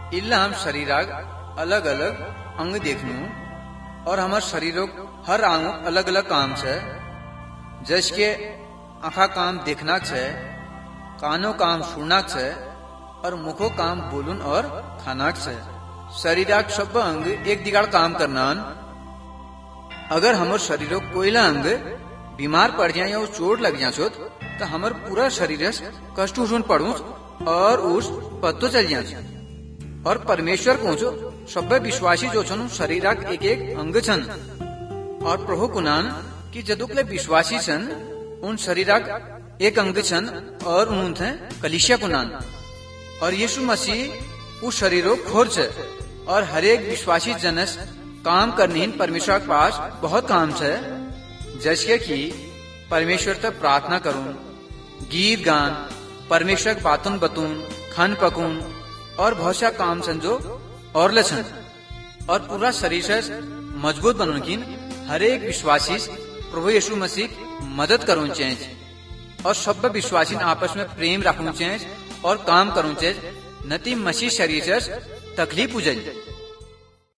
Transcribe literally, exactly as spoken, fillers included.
इल्ला हम शरीराग अलग अलग अंग देखनू और हमार शरीरों हर अंग अलग अलग काम छे। जैसे के आँखा काम देखना छे, कानों काम सुनना छे और मुखो काम बोलून और खाना छे। शरीराग सब अंग एक दिगाड़ काम करना। अगर हमार शरीरों कोईला अंग बीमार पड़ जाए या चोट लग जाए तो हमार पूरा शरीर कष्ट उठून पड़ू और उस पत्तो चल जाए। और परमेश्वर को जो सब विश्वासी जो छन शरीराक एक एक अंग छन और प्रभु कुनान की जदुकले विश्वासी छन उन शरीराक एक अंग छन और उन थे कलिसिया कुनान। और यीशु मसीह उस शरीरों खोर छे और हरेक विश्वासी जनस काम करने परमेश्वर के पास बहुत काम छे। जैसे कि परमेश्वर तक प्रार्थना करूं, गीत गान, परमेश्वर के बातुन बतून, खन पकून और बहुत सा काम छन जो और लछन और पूरा शरीर से मजबूत बनने की हरेक विश्वासी प्रभु यीशु मसीह मदद करूं चाहिए और सब विश्वासी आपस में प्रेम रखूं चाहिए और काम करूं चाहिए नती मसीह शरीर से तकलीफ हो जाए।